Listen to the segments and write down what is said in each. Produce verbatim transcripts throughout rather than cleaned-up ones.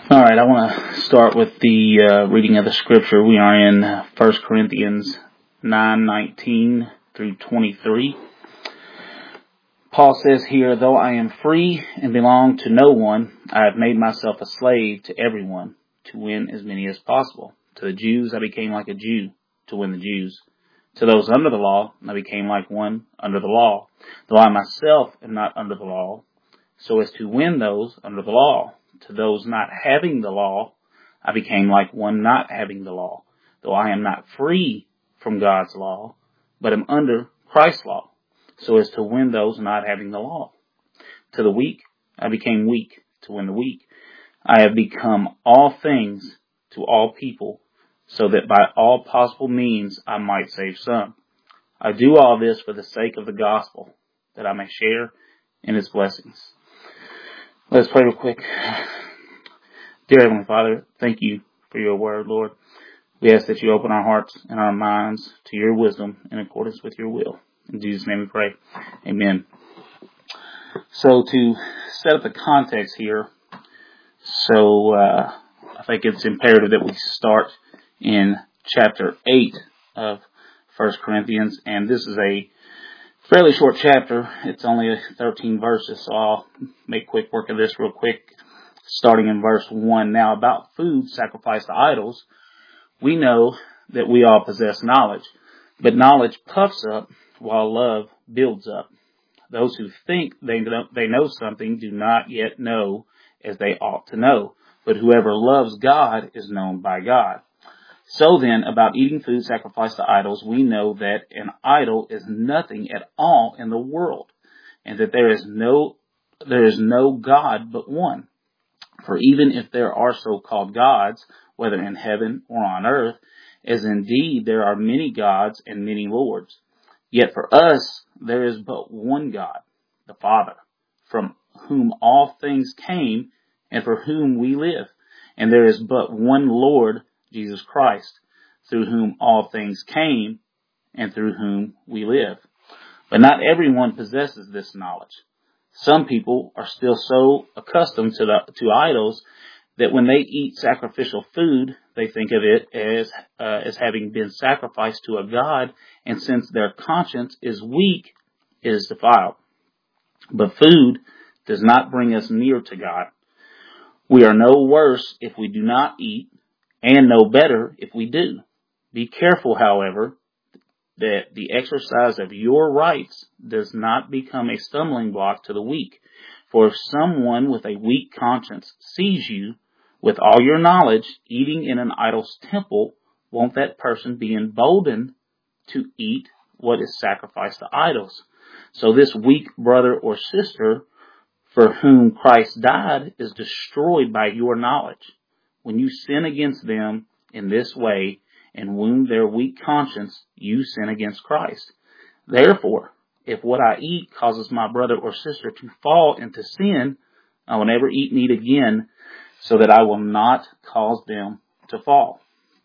All right, I want to start with the uh, reading of the scripture. We are in First Corinthians nine nineteen through twenty-three. Paul says here, "Though I am free and belong to no one, I have made myself a slave to everyone to win as many as possible. To the Jews, I became like a Jew to win the Jews. To those under the law, I became like one under the law, though I myself am not under the law, so as to win those under the law. To those not having the law, I became like one not having the law, though I am not free from God's law, but am under Christ's law, so as to win those not having the law. To the weak, I became weak to win the weak. I have become all things to all people, so that by all possible means I might save some. I do all this for the sake of the gospel, that I may share in its blessings." Let's pray real quick. Dear Heavenly Father, thank you for your word, Lord. We ask that you open our hearts and our minds to your wisdom in accordance with your will. In Jesus' name we pray. Amen. So to set up the context here, so uh, I think it's imperative that we start in chapter eight of First Corinthians, and this is a fairly short chapter. It's only thirteen verses, so I'll make quick work of this real quick, starting in verse one. "Now about food sacrificed to idols, we know that we all possess knowledge, but knowledge puffs up while love builds up. Those who think they know, they know something do not yet know as they ought to know, but whoever loves God is known by God. So then, about eating food sacrificed to idols, we know that an idol is nothing at all in the world, and that there is no there is no God but one. For even if there are so-called gods, whether in heaven or on earth, as indeed there are many gods and many lords, yet for us there is but one God, the Father, from whom all things came and for whom we live, and there is but one Lord, Jesus Christ, through whom all things came and through whom we live. But not everyone possesses this knowledge. Some people are still so accustomed to the, to idols that when they eat sacrificial food, they think of it as uh, as having been sacrificed to a god, and since their conscience is weak, it is defiled. But food does not bring us near to God. We are no worse if we do not eat, and no better if we do. Be careful, however, that the exercise of your rights does not become a stumbling block to the weak. For if someone with a weak conscience sees you, with all your knowledge, eating in an idol's temple, won't that person be emboldened to eat what is sacrificed to idols? So this weak brother or sister for whom Christ died is destroyed by your knowledge. When you sin against them in this way and wound their weak conscience, you sin against Christ. Therefore, if what I eat causes my brother or sister to fall into sin, I will never eat meat again, so that I will not cause them to fall."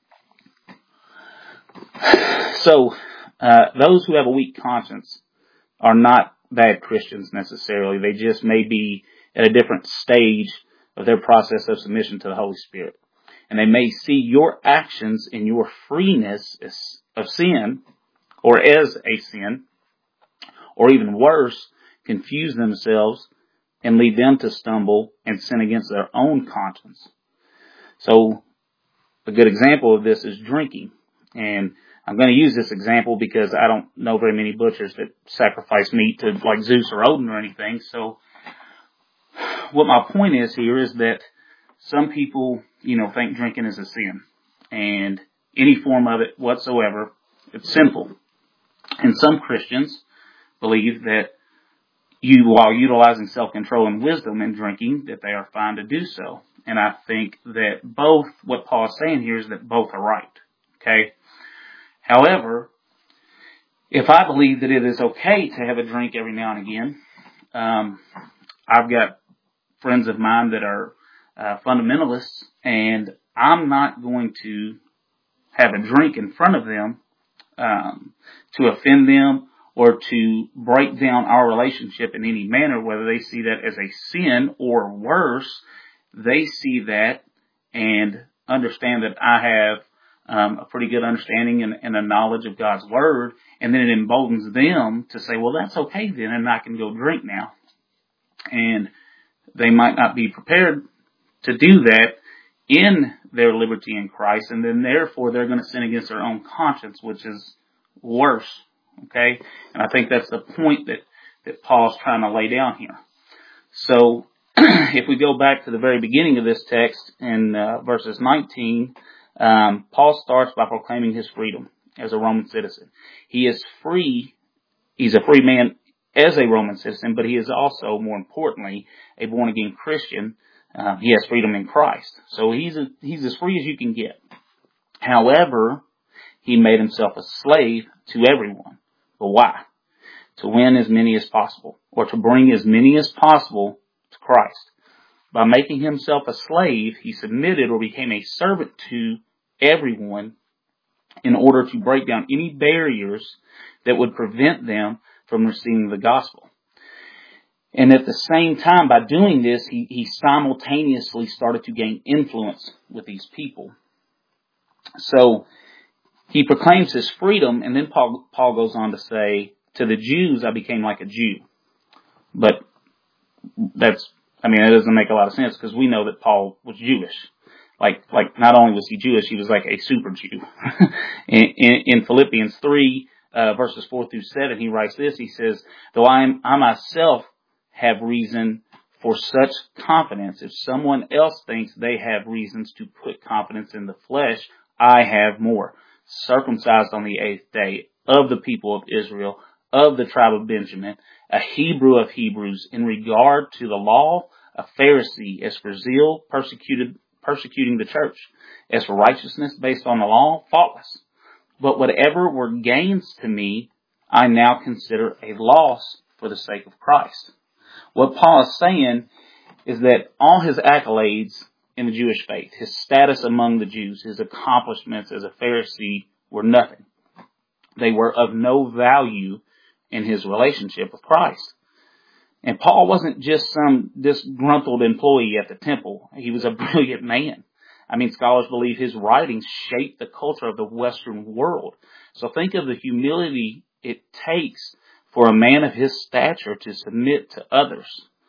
So, uh, those who have a weak conscience are not bad Christians necessarily. They just may be at a different stage of their process of submission to the Holy Spirit. And they may see your actions in your freeness of sin, or as a sin, or even worse, confuse themselves and lead them to stumble and sin against their own conscience. So, a good example of this is drinking. And I'm going to use this example because I don't know very many butchers that sacrifice meat to like Zeus or Odin or anything. So, what my point is here is that some people, you know, think drinking is a sin. And any form of it whatsoever, it's sinful. And some Christians believe that you, while utilizing self-control and wisdom in drinking, that they are fine to do so. And I think that both, what Paul is saying here is that both are right. Okay? However, if I believe that it is okay to have a drink every now and again, um, I've got friends of mine that are uh, fundamentalists, and I'm not going to have a drink in front of them um, to offend them or to break down our relationship in any manner, whether they see that as a sin or worse, they see that and understand that I have um, a pretty good understanding and, and a knowledge of God's Word, and then it emboldens them to say, well, that's okay then, and I can go drink now. And they might not be prepared to do that in their liberty in Christ, and then therefore they're going to sin against their own conscience, which is worse. Okay? And I think that's the point that, that Paul's trying to lay down here. So, if we go back to the very beginning of this text in uh, verses nineteen, um, Paul starts by proclaiming his freedom as a Roman citizen. He is free, he's a free man as a Roman citizen, but he is also, more importantly, a born-again Christian. Uh, he has freedom in Christ. So he's a, he's as free as you can get. However, he made himself a slave to everyone. But why? To win as many as possible, or to bring as many as possible to Christ. By making himself a slave, he submitted or became a servant to everyone in order to break down any barriers that would prevent them from receiving the gospel. And at the same time, by doing this, he, he simultaneously started to gain influence with these people. So he proclaims his freedom, and then Paul, Paul goes on to say, to the Jews, I became like a Jew. But that's, I mean, it doesn't make a lot of sense because we know that Paul was Jewish. Like, like not only was he Jewish, he was like a super Jew. in, in, in Philippians three, uh, verses four through seven, he writes this. He says, though I am, I myself have reason for such confidence. If someone else thinks they have reasons to put confidence in the flesh, I have more. Circumcised on the eighth day, of the people of Israel, of the tribe of Benjamin, a Hebrew of Hebrews, in regard to the law, a Pharisee, as for zeal, persecuted, persecuting the church, as for righteousness based on the law, faultless. But whatever were gains to me, I now consider a loss for the sake of Christ. What Paul is saying is that all his accolades in the Jewish faith, his status among the Jews, his accomplishments as a Pharisee were nothing. They were of no value in his relationship with Christ. And Paul wasn't just some disgruntled employee at the temple. He was a brilliant man. I mean, scholars believe his writings shaped the culture of the Western world. So think of the humility it takes for a man of his stature to submit to others.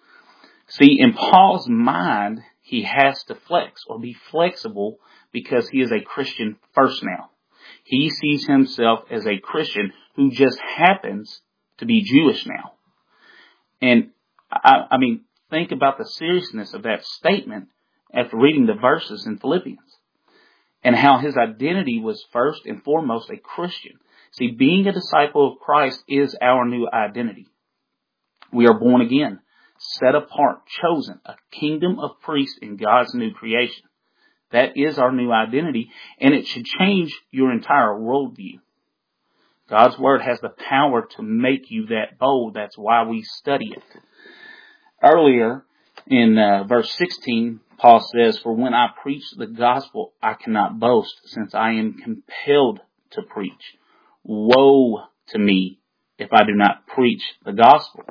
See, in Paul's mind, he has to flex or be flexible because he is a Christian first now. He sees himself as a Christian who just happens to be Jewish now. And I, I mean, think about the seriousness of that statement after reading the verses in Philippians and how his identity was first and foremost a Christian. See, being a disciple of Christ is our new identity. We are born again, set apart, chosen, a kingdom of priests in God's new creation. That is our new identity, and it should change your entire worldview. God's Word has the power to make you that bold. That's why we study it. Earlier in uh, verse sixteen, Paul says, for when I preach the gospel, I cannot boast, since I am compelled to preach. Woe to me if I do not preach the gospel.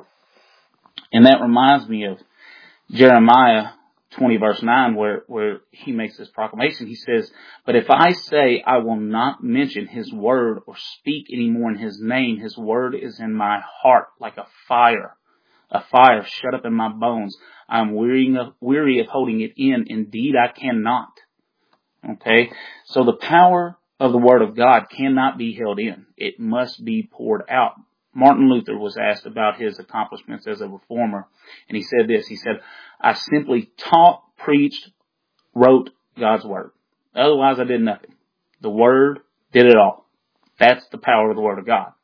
And that reminds me of Jeremiah twenty verse nine, where, where he makes this proclamation. He says, but if I say I will not mention his word or speak anymore in his name, his word is in my heart like a fire, a fire shut up in my bones. I am weary of, weary of holding it in. Indeed, I cannot. Okay. So the power of the word of God cannot be held in. It must be poured out. Martin Luther was asked about his accomplishments as a reformer, and he said this. He said, I simply taught, preached, wrote God's word. Otherwise, I did nothing. The word did it all. That's the power of the word of God.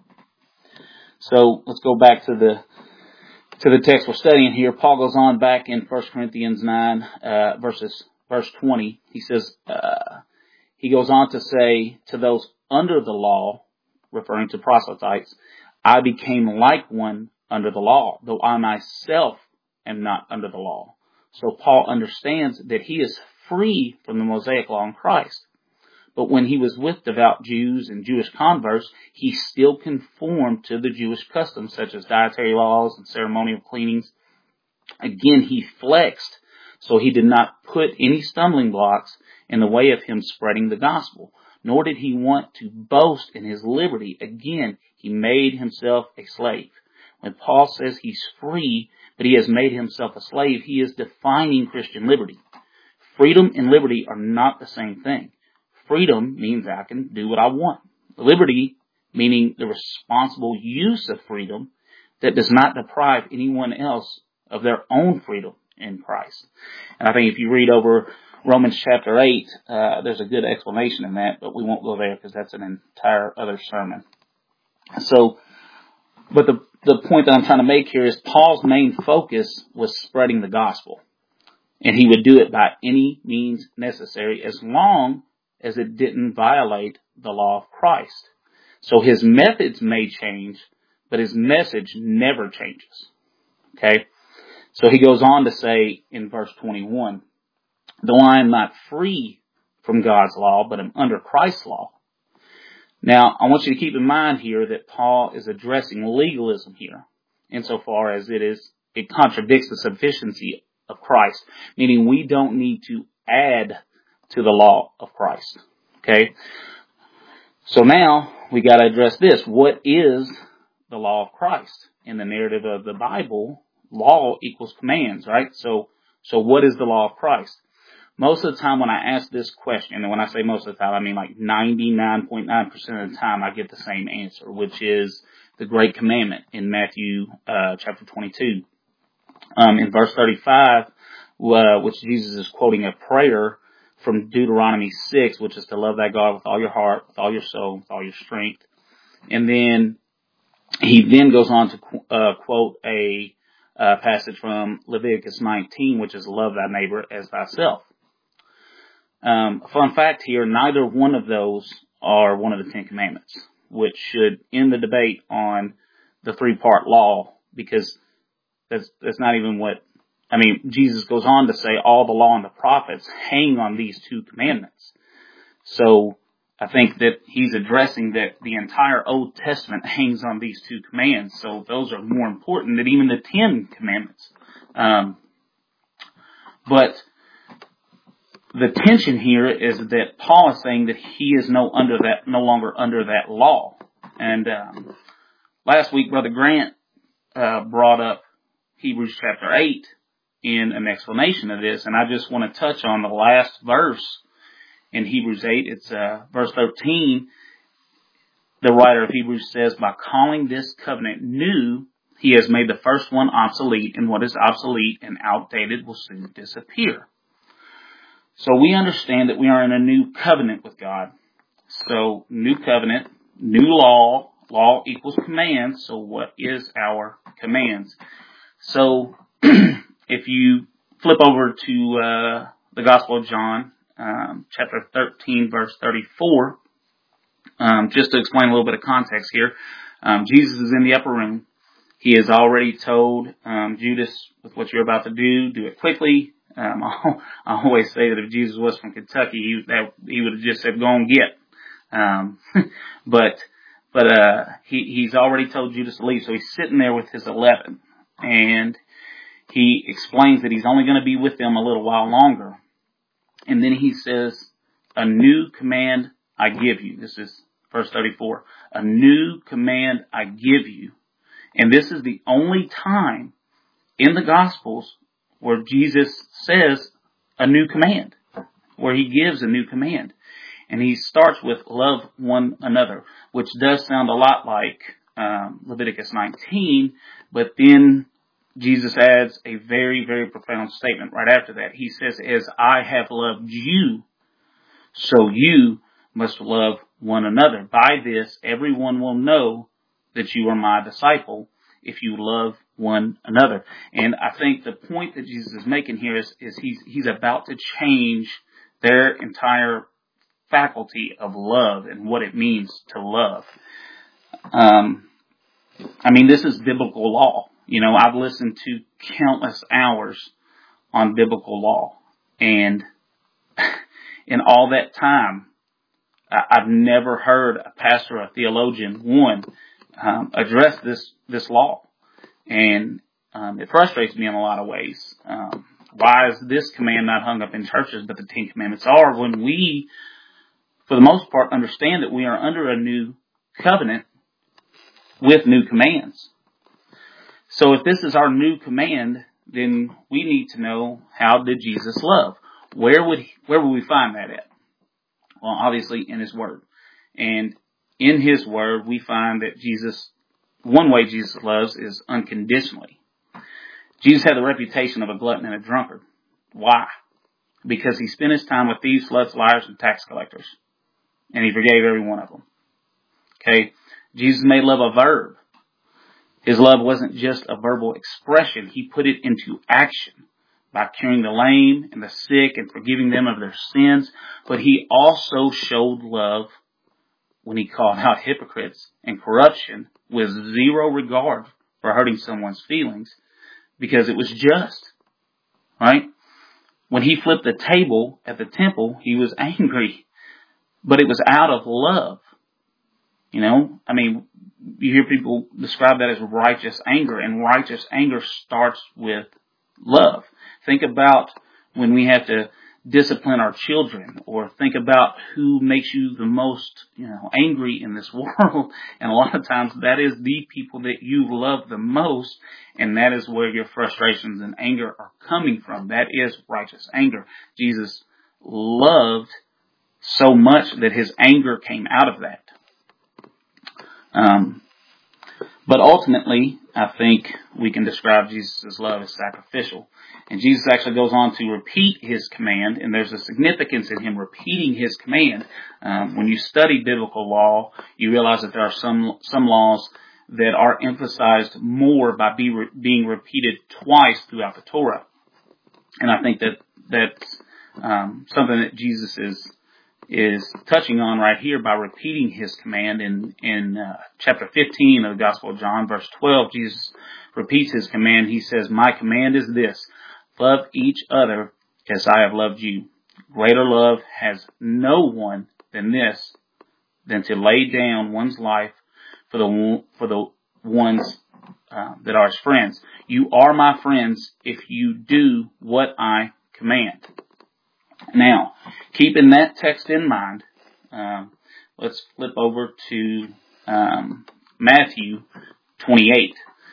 So let's go back to the to the text we're studying here. Paul goes on back in First Corinthians nine, uh, verses verse twenty. He says, uh, he goes on to say, to those under the law, referring to proselytes, I became like one under the law, though I myself am not under the law. So Paul understands that he is free from the Mosaic law in Christ. But when he was with devout Jews and Jewish converts, he still conformed to the Jewish customs, such as dietary laws and ceremonial cleanings. Again, he flexed So he did not put any stumbling blocks in the way of him spreading the gospel, nor did he want to boast in his liberty. Again, he made himself a slave. When Paul says he's free, but he has made himself a slave, he is defining Christian liberty. Freedom and liberty are not the same thing. Freedom means I can do what I want. Liberty, meaning the responsible use of freedom that does not deprive anyone else of their own freedom in Christ. And I think if you read over Romans chapter eight, uh, there's a good explanation in that, but we won't go there because that's an entire other sermon. So, but the, the point that I'm trying to make here is Paul's main focus was spreading the gospel. And he would do it by any means necessary as long as it didn't violate the law of Christ. So his methods may change, but his message never changes. Okay? So he goes on to say in verse twenty-one, though I am not free from God's law, but am under Christ's law. Now, I want you to keep in mind here that Paul is addressing legalism here, insofar as it is, it contradicts the sufficiency of Christ, meaning we don't need to add to the law of Christ. Okay? So now, we gotta address this. What is the law of Christ? In the narrative of the Bible, law equals commands, right? So, so what is the law of Christ? Most of the time when I ask this question, and when I say most of the time, I mean like ninety-nine point nine percent of the time I get the same answer, which is the Great Commandment in Matthew uh, chapter twenty-two. Um, in verse thirty-five, uh, which Jesus is quoting a prayer from Deuteronomy six, which is to love thy God with all your heart, with all your soul, with all your strength. And then he then goes on to uh, quote a uh, passage from Leviticus nineteen, which is love thy neighbor as thyself. Um, fun fact here, neither one of those are one of the Ten Commandments, which should end the debate on the three-part law, because that's, that's not even what, I mean, Jesus goes on to say all the law and the prophets hang on these two commandments. So I think that he's addressing that the entire Old Testament hangs on these two commands. So those are more important than even the Ten Commandments. Um, but the tension here is that Paul is saying that he is no under that, no longer under that law. And um, last week, Brother Grant uh, brought up Hebrews chapter eight in an explanation of this, and I just want to touch on the last verse in Hebrews eight. It's uh, verse thirteen. The writer of Hebrews says, by calling this covenant new, he has made the first one obsolete, and what is obsolete and outdated will soon disappear. So we understand that we are in a new covenant with God. So new covenant, new law, law equals commands. So what is our commands? So if you flip over to uh, the Gospel of John, um, chapter thirteen, verse thirty-four, um, just to explain a little bit of context here, um, Jesus is in the upper room. He has already told um, Judas, with what you're about to do, do it quickly. Um, I, I always say that if Jesus was from Kentucky, he, that, he would have just said, go and get. Um, but, but, uh, he, he's already told Judas to leave. So he's sitting there with his eleven, and he explains that he's only going to be with them a little while longer. And then he says, a new command I give you. This is verse thirty-four. A new command I give you. And this is the only time in the Gospels where Jesus says a new command, where he gives a new command. And he starts with love one another, which does sound a lot like um, Leviticus nineteen, but then Jesus adds a very, very profound statement right after that. He says, as I have loved you, so you must love one another. By this, everyone will know that you are my disciple, if you love one another. And I think the point that Jesus is making here is, is he's, he's about to change their entire faculty of love and what it means to love. Um, I mean, this is biblical law. You know, I've listened to countless hours on biblical law, and in all that time, I've never heard a pastor or a theologian, one, um, address this, this law. And um, it frustrates me in a lot of ways. Um, why is this command not hung up in churches, but the Ten Commandments are? When we, for the most part, understand that we are under a new covenant with new commands. So if this is our new command, then we need to know, how did Jesus love? Where would he, where would we find that at? Well, obviously in His Word. And in His Word, we find that Jesus, one way Jesus loves is unconditionally. Jesus had the reputation of a glutton and a drunkard. Why? Because He spent His time with thieves, sluts, liars, and tax collectors. And He forgave every one of them. Okay? Jesus made love a verb. His love wasn't just a verbal expression. He put it into action by curing the lame and the sick and forgiving them of their sins. But He also showed love when He called out hypocrites and corruption with zero regard for hurting someone's feelings, because it was just. Right? When He flipped the table at the temple, He was angry, but it was out of love. You know, I mean, you hear people describe that as righteous anger, and righteous anger starts with love. Think about when we have to discipline our children, or think about who makes you the most, you know, angry in this world. And a lot of times that is the people that you love the most, and that is where your frustrations and anger are coming from. That is righteous anger. Jesus loved so much that His anger came out of that. Um, but ultimately, I think we can describe Jesus' love as sacrificial. And Jesus actually goes on to repeat His command, and there's a significance in Him repeating His command. Um, when you study biblical law, you realize that there are some some laws that are emphasized more by be re- being repeated twice throughout the Torah. And I think that that's um, something that Jesus is is touching on right here by repeating His command. In in uh, chapter fifteen of the Gospel of John, verse twelve, Jesus repeats His command. He says, "My command is this, love each other as I have loved you. Greater love has no one than this, than to lay down one's life for the for the ones uh, that are His friends. You are my friends if you do what I command." Now, keeping that text in mind, um, let's flip over to um, Matthew twenty-eight,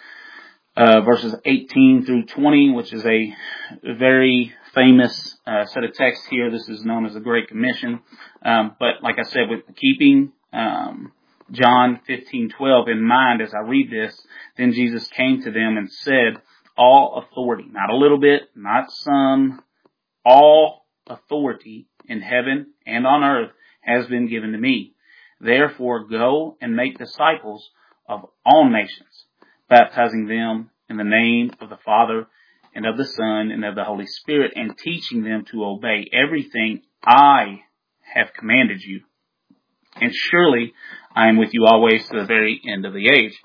uh, verses eighteen through twenty, which is a very famous uh, set of texts here. This is known as the Great Commission. Um, but like I said, with keeping um, John fifteen twelve in mind as I read this, then Jesus came to them and said, "All authority," not a little bit, not some, all authority in heaven and on earth has been given to me. Therefore, go and make disciples of all nations, baptizing them in the name of the Father and of the Son and of the Holy Spirit, and teaching them to obey everything I have commanded you. And surely I am with you always to the very end of the age."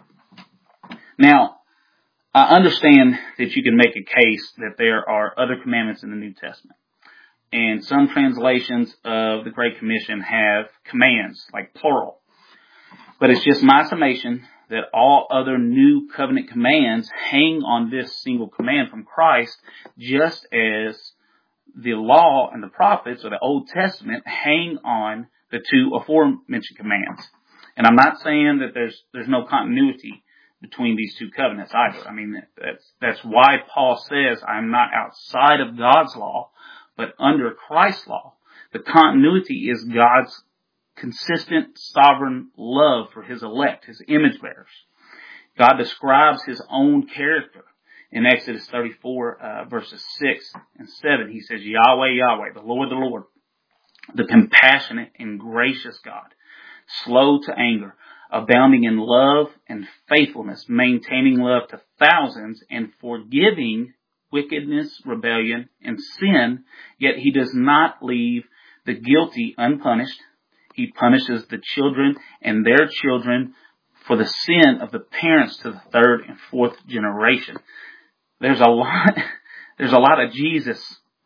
Now, I understand that you can make a case that there are other commandments in the New Testament. And some translations of the Great Commission have commands, like plural. But it's just my summation that all other new covenant commands hang on this single command from Christ, just as the law and the prophets, or the Old Testament, hang on the two aforementioned commands. And I'm not saying that there's there's no continuity between these two covenants either. I mean, that's that's why Paul says, "I'm not outside of God's law, but under Christ's law." The continuity is God's consistent, sovereign love for His elect, His image bearers. God describes His own character in Exodus thirty-four, uh, verses six and seven. He says, "Yahweh, Yahweh, the Lord, the Lord, the compassionate and gracious God, slow to anger, abounding in love and faithfulness, maintaining love to thousands, and forgiving wickedness, rebellion, and sin, yet He does not leave the guilty unpunished. He punishes the children and their children for the sin of the parents to the third and fourth generation." There's a lot, there's a lot of Jesus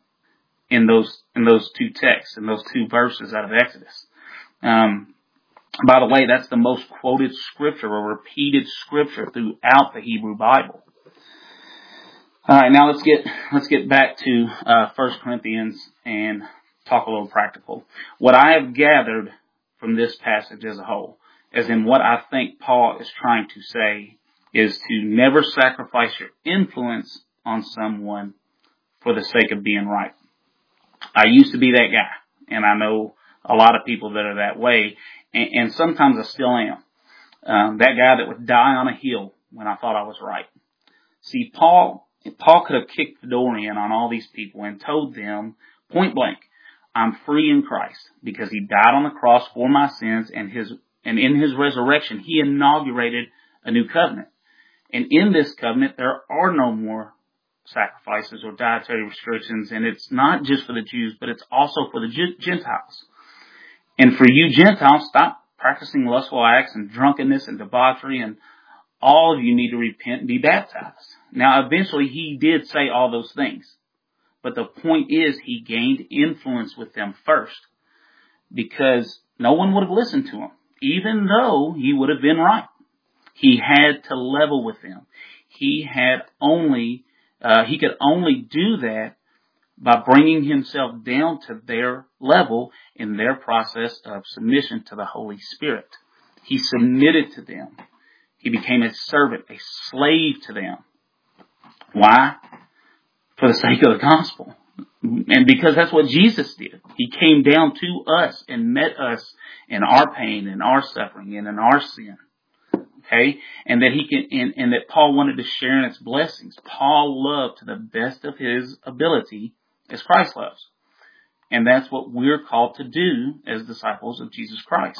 in those, in those two texts, in those two verses out of Exodus. Um, by the way, that's the most quoted scripture or repeated scripture throughout the Hebrew Bible. All right, now let's get let's get back to uh, First Corinthians and talk a little practical. What I have gathered from this passage as a whole, as in what I think Paul is trying to say, is to never sacrifice your influence on someone for the sake of being right. I used to be that guy, and I know a lot of people that are that way, and, and sometimes I still am. Um, that guy that would die on a hill when I thought I was right. See, Paul Paul could have kicked the door in on all these people and told them point blank, I'm free in Christ because he died on the cross for my sins, and his and in his resurrection he inaugurated a new covenant. And in this covenant there are no more sacrifices or dietary restrictions, and it's not just for the Jews, but it's also for the Gentiles. And for you Gentiles, stop practicing lustful acts and drunkenness and debauchery, and all of you need to repent and be baptized. Now, eventually he did say all those things, but the point is he gained influence with them first, because no one would have listened to him, even though he would have been right. He had to level with them. He had only, uh, he could only do that by bringing himself down to their level in their process of submission to the Holy Spirit. He submitted to them. He became a servant, a slave to them. Why? For the sake of the gospel. And because that's what Jesus did. He came down to us and met us in our pain and our suffering and in our sin. Okay? And that he can, and, and that Paul wanted to share in its blessings. Paul loved to the best of his ability as Christ loves. And that's what we're called to do as disciples of Jesus Christ.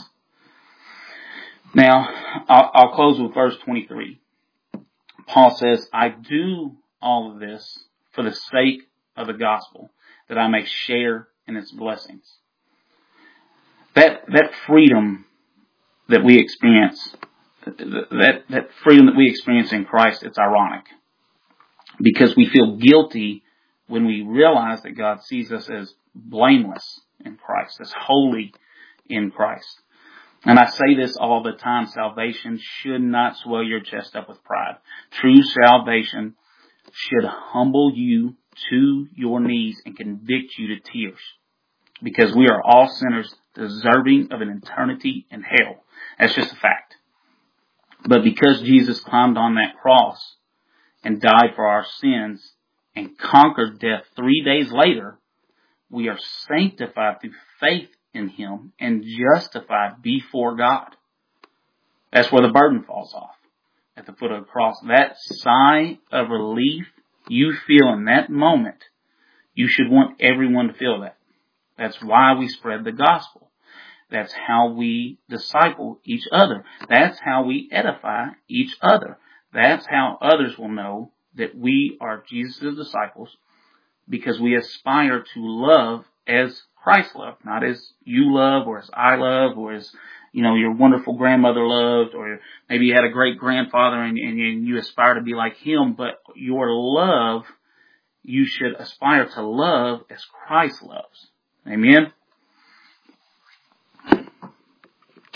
Now, I'll, I'll close with verse twenty-three. Paul says, I do all of this for the sake of the gospel, that I may share in its blessings. That, that freedom that we experience, that, that freedom that we experience in Christ, it's ironic. Because we feel guilty when we realize that God sees us as blameless in Christ, as holy in Christ. And I say this all the time, salvation should not swell your chest up with pride. True salvation should humble you to your knees and convict you to tears. Because we are all sinners deserving of an eternity in hell. That's just a fact. But because Jesus climbed on that cross and died for our sins and conquered death three days later, we are sanctified through faith in him and justified before God. That's where the burden falls off, at the foot of the cross. That sigh of relief you feel in that moment, you should want everyone to feel that. That's why we spread the gospel. That's how we disciple each other. That's how we edify each other. That's how others will know that we are Jesus' disciples, because we aspire to love as Christ loved, not as you love or as I love or as, you know, your wonderful grandmother loved, or maybe you had a great grandfather and, and, and you aspire to be like him, but your love, you should aspire to love as Christ loves. Amen?